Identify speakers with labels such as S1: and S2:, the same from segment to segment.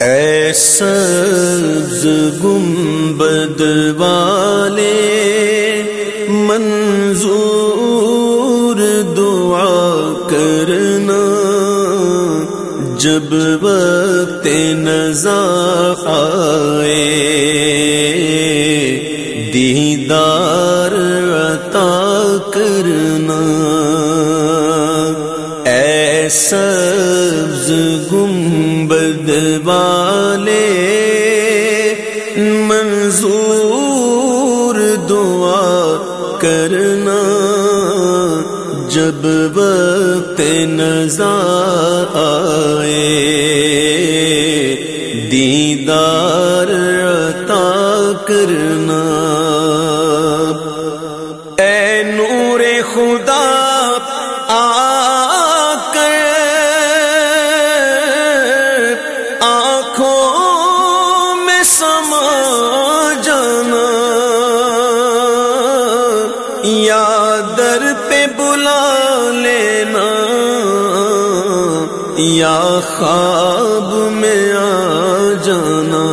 S1: اے سبز گنبد والے منظور دعا کرنا، جب وقت نزاع آئے دیدار عطا کرنا۔ اے سبز گنبد والے منظور دعا کرنا، جب وقت نزاع آئے دیدار عطا کرنا۔ اے نور خدا آ کر آنکھوں میں سما جانا، یا در پہ بلا لینا یا خواب میں آ جانا۔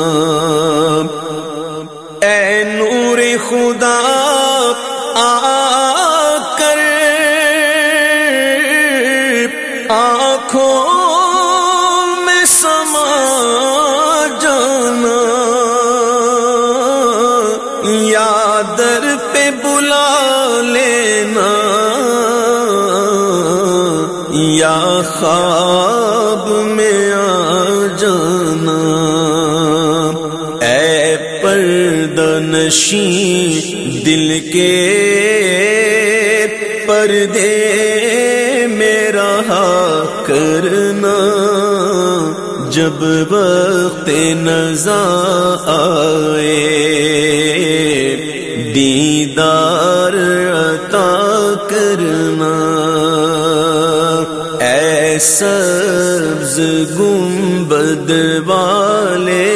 S1: اے نور خدا آ کر آنکھوں میں سما جانا، یا در پہ بلا لینا یا خواب میں آ جانا۔ اے پردہ نشین دل کے پردے میں رہا کرنا، جب وقت نزاع آئے دیدار عطا کرنا۔ اے سبز گنبد والے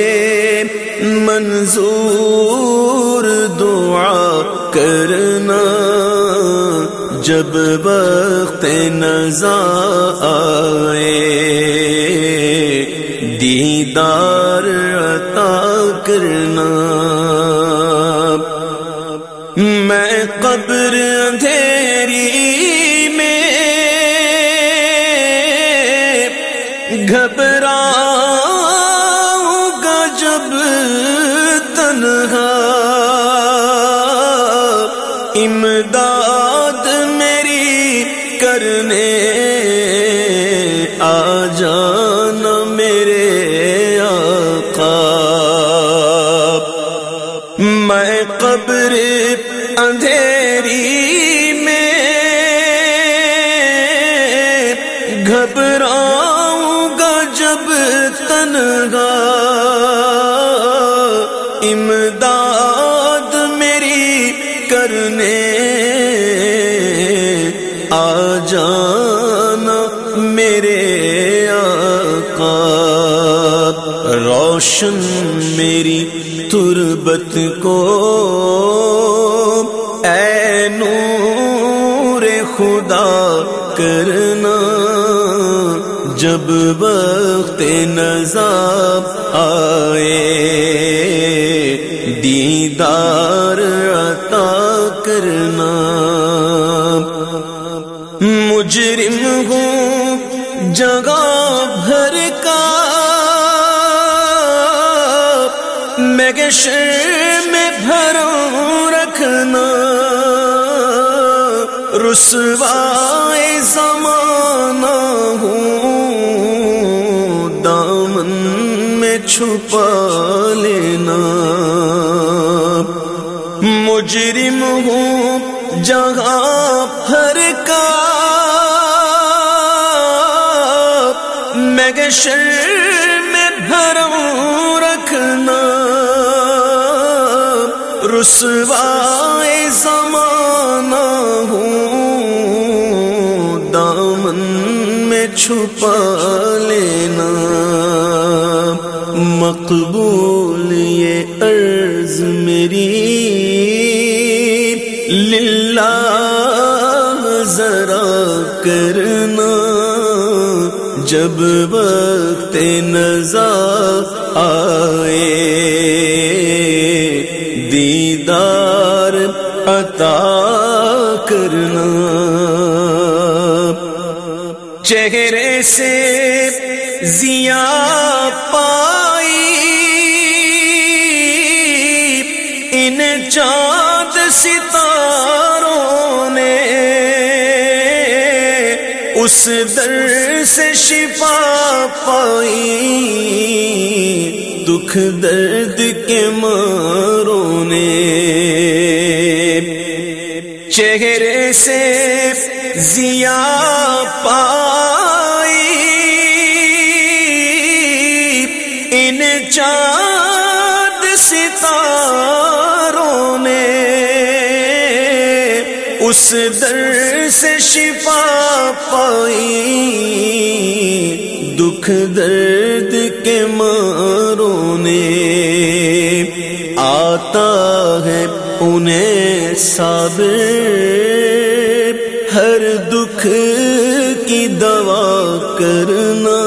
S1: منظور دعا کرنا، جب وقت نزاع آئے دیدار عطا کرنا۔ میں قبر اندھیری میں گھبراؤں گا جب تنہا، امداد میری کرنے آ جانا میرے آقا۔ میں قبر اندھیری میں گھبراؤں گا جب تنہا، امداد میری کرنے آ جانا میرے آقا۔ روشن میری تربت کو اے نور خدا کرنا، جب وقت نزاع آئے دیدار عطا کرنا۔ مجرم ہوں جگہ بھر کا میں گشر میں بھروں رکھنا، رسوائے زمانہ ہوں دامن میں چھپا لینا۔ مجرم ہوں جگہ بھر کا میں گشر میں بھروں رکھنا، رسوائے زمانہ ہوں دامن میں چھپا لینا۔ مقبول یہ عرض میری للہ ذرا کرنا، جب وقت نزا آئے دیدار عطا کرنا، چہرے سے ضیا پائی ان چاند ستاروں نے، اس در سے شفا پائی دکھ درد کے ماروں نے، چہرے سے ضیا پائی ان چاند ستاروں نے، اس در سے شفا پائی دکھ درد کے ماروں نے، آتا ہے انہیں صابر ہر دکھ کی دوا کرنا،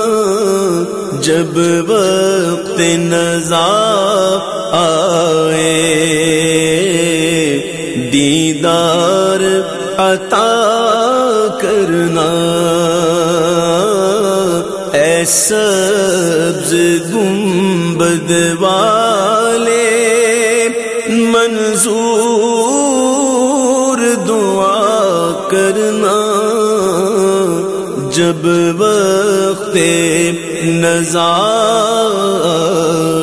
S1: جب وقت نزا آئے دیدار عطا کرنا، اے سبز گنبد والے منظور دعا کرنا، جب وقت نزا